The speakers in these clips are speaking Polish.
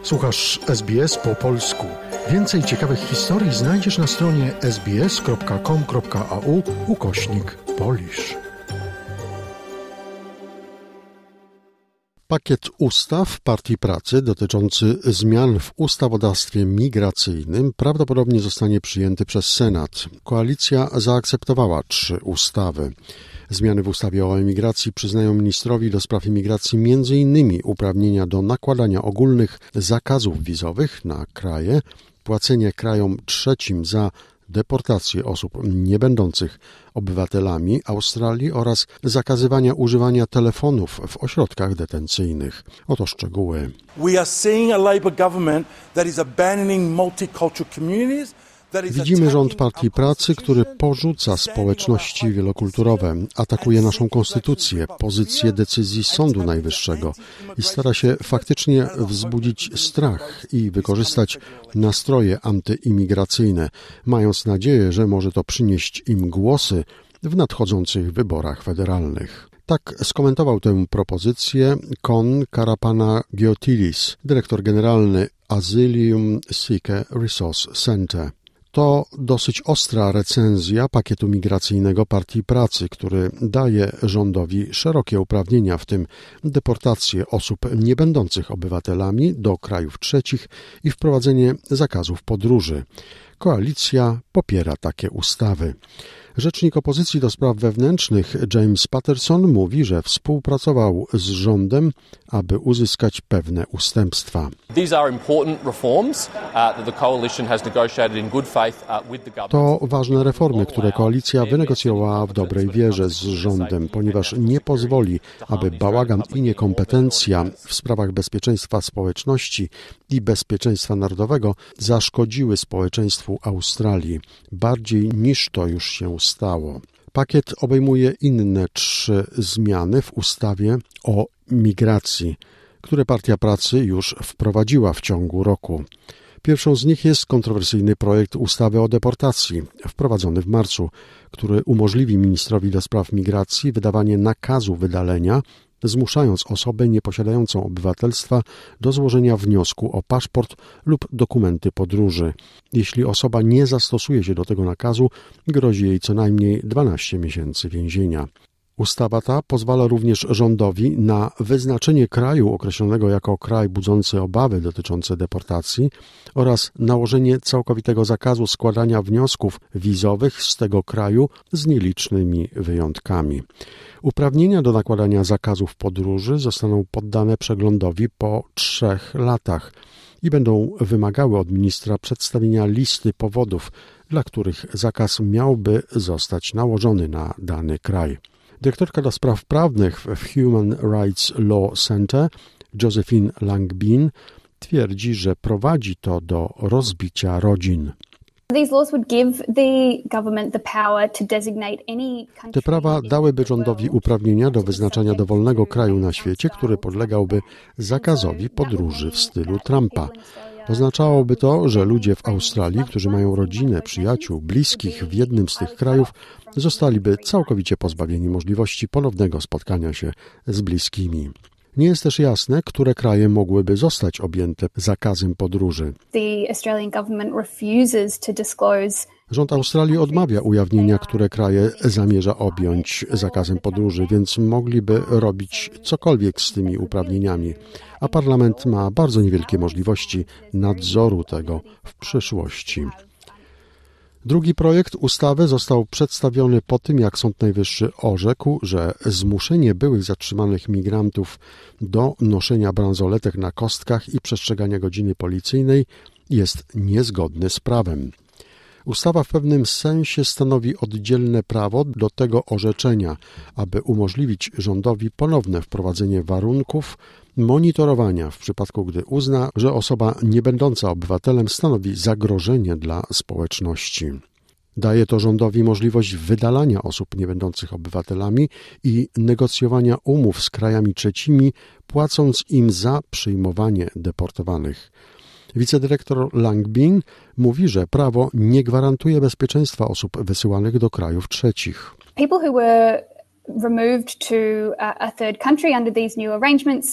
Słuchasz SBS po polsku. Więcej ciekawych historii znajdziesz na stronie sbs.com.au/Polish. Pakiet ustaw Partii Pracy dotyczący zmian w ustawodawstwie migracyjnym prawdopodobnie zostanie przyjęty przez Senat. Koalicja zaakceptowała 3 ustawy. Zmiany w ustawie o emigracji przyznają ministrowi do spraw imigracji m.in. uprawnienia do nakładania ogólnych zakazów wizowych na kraje, płacenie krajom trzecim za deportację osób nie będących obywatelami Australii oraz zakazywania używania telefonów w ośrodkach detencyjnych. Oto szczegóły. We are seeing a Labour government that is abandoning multicultural communities. Widzimy rząd Partii Pracy, który porzuca społeczności wielokulturowe, atakuje naszą konstytucję, pozycję decyzji Sądu Najwyższego i stara się faktycznie wzbudzić strach i wykorzystać nastroje antyimigracyjne, mając nadzieję, że może to przynieść im głosy w nadchodzących wyborach federalnych. Tak skomentował tę propozycję Kon Karapanagiotidis, dyrektor generalny Asylum Seeker Resource Centre. To dosyć ostra recenzja pakietu migracyjnego Partii Pracy, który daje rządowi szerokie uprawnienia, w tym deportację osób nie będących obywatelami do krajów trzecich i wprowadzenie zakazów podróży. Koalicja popiera takie ustawy. Rzecznik opozycji do spraw wewnętrznych James Patterson mówi, że współpracował z rządem, aby uzyskać pewne ustępstwa. To ważne reformy, które koalicja wynegocjowała w dobrej wierze z rządem, ponieważ nie pozwoli, aby bałagan i niekompetencja w sprawach bezpieczeństwa społeczności i bezpieczeństwa narodowego zaszkodziły społeczeństwu Australii bardziej niż to już się stało. Pakiet obejmuje inne 3 zmiany w ustawie o migracji, które Partia Pracy już wprowadziła w ciągu roku. Pierwszą z nich jest kontrowersyjny projekt ustawy o deportacji, wprowadzony w marcu, który umożliwi ministrowi do spraw migracji wydawanie nakazu wydalenia, zmuszając osobę nieposiadającą obywatelstwa do złożenia wniosku o paszport lub dokumenty podróży. Jeśli osoba nie zastosuje się do tego nakazu, grozi jej co najmniej 12 miesięcy więzienia. Ustawa ta pozwala również rządowi na wyznaczenie kraju określonego jako kraj budzący obawy dotyczące deportacji oraz nałożenie całkowitego zakazu składania wniosków wizowych z tego kraju z nielicznymi wyjątkami. Uprawnienia do nakładania zakazów podróży zostaną poddane przeglądowi po 3 latach i będą wymagały od ministra przedstawienia listy powodów, dla których zakaz miałby zostać nałożony na dany kraj. Dyrektorka do spraw prawnych w Human Rights Law Centre, Josephine Langbin, twierdzi, że prowadzi to do rozbicia rodzin. Te prawa dałyby rządowi uprawnienia do wyznaczania dowolnego kraju na świecie, który podlegałby zakazowi podróży w stylu Trumpa. Oznaczałoby to, że ludzie w Australii, którzy mają rodzinę, przyjaciół, bliskich w jednym z tych krajów, zostaliby całkowicie pozbawieni możliwości ponownego spotkania się z bliskimi. Nie jest też jasne, które kraje mogłyby zostać objęte zakazem podróży. Rząd Australii odmawia ujawnienia, które kraje zamierza objąć zakazem podróży, więc mogliby robić cokolwiek z tymi uprawnieniami, a parlament ma bardzo niewielkie możliwości nadzoru tego w przyszłości. Drugi projekt ustawy został przedstawiony po tym, jak Sąd Najwyższy orzekł, że zmuszenie byłych zatrzymanych migrantów do noszenia bransoletek na kostkach i przestrzegania godziny policyjnej jest niezgodne z prawem. Ustawa w pewnym sensie stanowi oddzielne prawo do tego orzeczenia, aby umożliwić rządowi ponowne wprowadzenie warunków monitorowania w przypadku, gdy uzna, że osoba nie będąca obywatelem stanowi zagrożenie dla społeczności. Daje to rządowi możliwość wydalania osób nie będących obywatelami i negocjowania umów z krajami trzecimi, płacąc im za przyjmowanie deportowanych. Wicedyrektor Langbin mówi, że prawo nie gwarantuje bezpieczeństwa osób wysyłanych do krajów trzecich. People who were removed to a third country under these new arrangements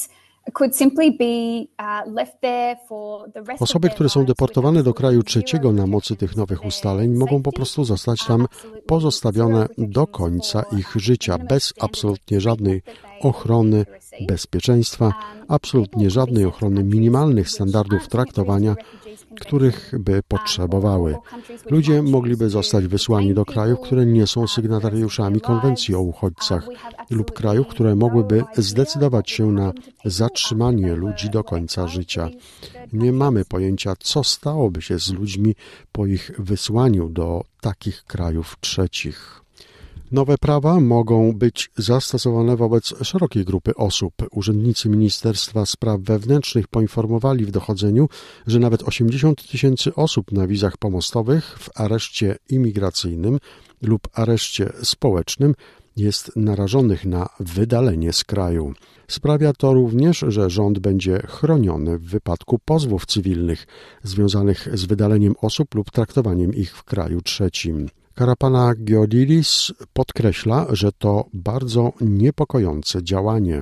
Osoby, które są deportowane do kraju trzeciego na mocy tych nowych ustaleń, mogą po prostu zostać tam pozostawione do końca ich życia, bez absolutnie żadnej ochrony bezpieczeństwa, absolutnie żadnej ochrony minimalnych standardów traktowania, których by potrzebowały. Ludzie mogliby zostać wysłani do krajów, które nie są sygnatariuszami konwencji o uchodźcach lub krajów, które mogłyby zdecydować się na zatrzymanie ludzi do końca życia. Nie mamy pojęcia, co stałoby się z ludźmi po ich wysłaniu do takich krajów trzecich. Nowe prawa mogą być zastosowane wobec szerokiej grupy osób. Urzędnicy Ministerstwa Spraw Wewnętrznych poinformowali w dochodzeniu, że nawet 80 000 osób na wizach pomostowych w areszcie imigracyjnym lub areszcie społecznym jest narażonych na wydalenie z kraju. Sprawia to również, że rząd będzie chroniony w wypadku pozwów cywilnych związanych z wydaleniem osób lub traktowaniem ich w kraju trzecim. Karapana Georgidis podkreśla, że to bardzo niepokojące działanie.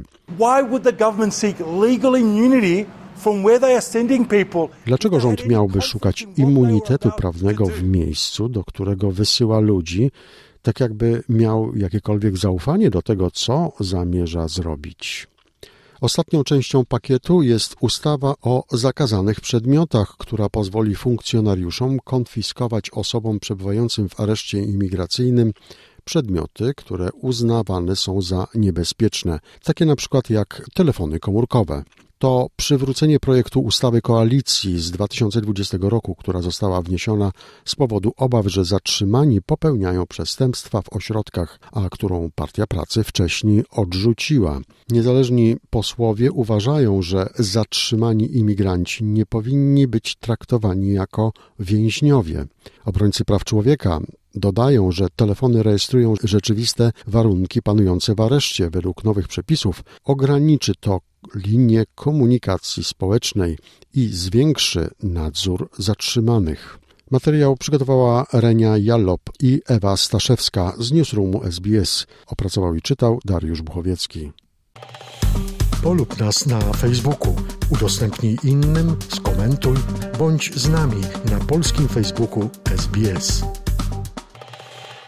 Dlaczego rząd miałby szukać immunitetu prawnego w miejscu, do którego wysyła ludzi, tak jakby miał jakiekolwiek zaufanie do tego, co zamierza zrobić? Ostatnią częścią pakietu jest ustawa o zakazanych przedmiotach, która pozwoli funkcjonariuszom konfiskować osobom przebywającym w areszcie imigracyjnym przedmioty, które uznawane są za niebezpieczne, takie na przykład jak telefony komórkowe. To przywrócenie projektu ustawy koalicji z 2020 roku, która została wniesiona z powodu obaw, że zatrzymani popełniają przestępstwa w ośrodkach, a którą Partia Pracy wcześniej odrzuciła. Niezależni posłowie uważają, że zatrzymani imigranci nie powinni być traktowani jako więźniowie. Obrońcy praw człowieka dodają, że telefony rejestrują rzeczywiste warunki panujące w areszcie. Według nowych przepisów ograniczy to linię komunikacji społecznej i zwiększy nadzór zatrzymanych. Materiał przygotowała Renia Jalop i Ewa Staszewska z Newsroomu SBS. Opracował i czytał Dariusz Buchowiecki. Polub nas na Facebooku, udostępnij innym, skomentuj, bądź z nami na polskim Facebooku SBS.